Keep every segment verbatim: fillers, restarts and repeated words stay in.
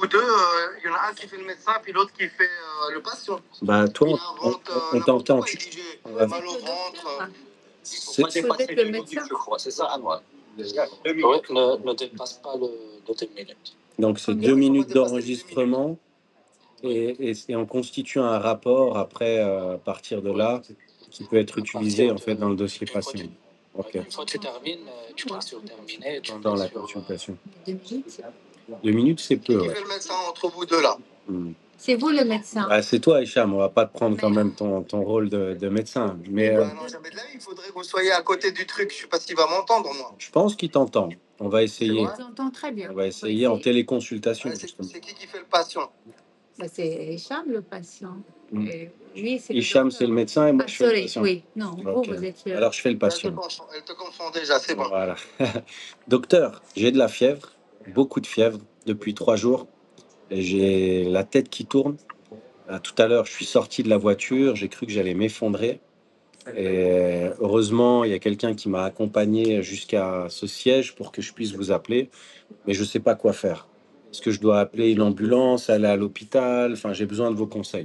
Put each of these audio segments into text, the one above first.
vous deux, euh, il y en a un qui fait le médecin, puis l'autre qui fait euh, le patient. Bah, toi, Il on, invente on- euh, on n'importe t'entend. quoi. Tu... Il dit j'ai on va- mal au ventre. euh, C'est- Moi, j'ai Vous passé êtes deux le minutes, médecin? je crois. C'est ça, Anwar? Oui, ne, ne dépasse pas le, le deux minutes. Donc, c'est Combien? deux Ouais, il faut pas minutes dépasser les deux minutes. d'enregistrement et, et, et on constitue un rapport après, euh, à partir de là, qui peut être À utilisé partir en fait de. dans le dossier Une fois patient. que tu, Ok. une fois que tu termines, euh, tu cliques sur terminer, tu Pendant cliques la sur. euh, consultation. Deux minutes? Deux minutes, c'est Qui, peu, qui ouais. fait le médecin entre vous deux là? Hmm. C'est vous le médecin? Bah, c'est toi, Hicham. On va pas te prendre quand Mais- même ton, ton rôle de, de médecin. Mais euh, Bah non, jamais de la vie. Il faudrait que vous soyez à côté du truc. Je sais pas s'il va m'entendre, moi. je pense qu'il t'entend. On va C'est essayer. vrai? Je vous entends très bien. On va Faut essayer en essayer. téléconsultation, Ouais, c'est justement. c'est qui qui fait le patient? Bah, c'est Hicham le patient. Hmm. Et lui, c'est le Hicham, docteur. c'est le médecin et moi, Ah, je fais le sorry, patient. oui. Non, vous, Ok. vous êtes le... Alors, je fais le Elle te patient. confond, elle te confond déjà, c'est bon. Voilà. Docteur, j'ai de la fièvre, beaucoup de fièvre depuis trois jours. Et j'ai la tête qui tourne. Euh, Tout à l'heure, je suis sorti de la voiture, j'ai cru que j'allais m'effondrer. Et heureusement, il y a quelqu'un qui m'a accompagné jusqu'à ce siège pour que je puisse vous appeler. Mais je ne sais pas quoi faire. Est-ce que je dois appeler une ambulance, aller à l'hôpital? Enfin, j'ai besoin de vos conseils.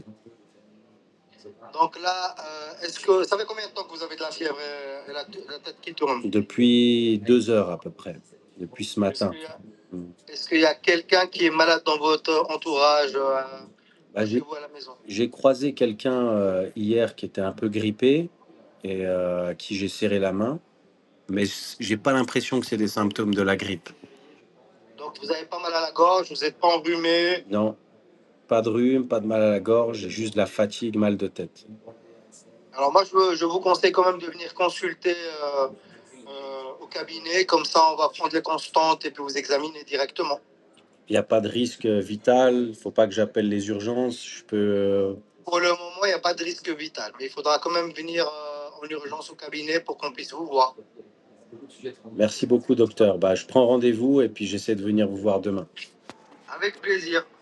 Donc là, euh, est-ce que ça fait combien de temps que vous avez de la fièvre et, et la, la tête qui tourne? Depuis deux heures à peu près, depuis ce Est-ce matin. qu'il y a, Hmm. est-ce qu'il y a quelqu'un qui est malade dans votre entourage euh, Bah, chez j'ai, vous à la maison? j'ai croisé quelqu'un euh, hier qui était un peu grippé et euh, à qui j'ai serré la main, mais c- j'ai pas l'impression que c'est des symptômes de la grippe. Donc vous avez pas mal à la gorge, vous n'êtes pas enrhumé. Non, pas de rhume, pas de mal à la gorge, j'ai juste de la fatigue, mal de tête. Alors moi, je, je vous conseille quand même de venir consulter euh, euh, au cabinet, comme ça on va prendre les constantes et puis vous examiner directement. Il n'y a pas de risque vital, faut pas que j'appelle les urgences, je peux... euh, Pour le moment, il n'y a pas de risque vital, mais il faudra quand même venir euh, en urgence au cabinet pour qu'on puisse vous voir. Merci beaucoup, docteur. Bah, je prends rendez-vous et puis j'essaie de venir vous voir demain. Avec plaisir.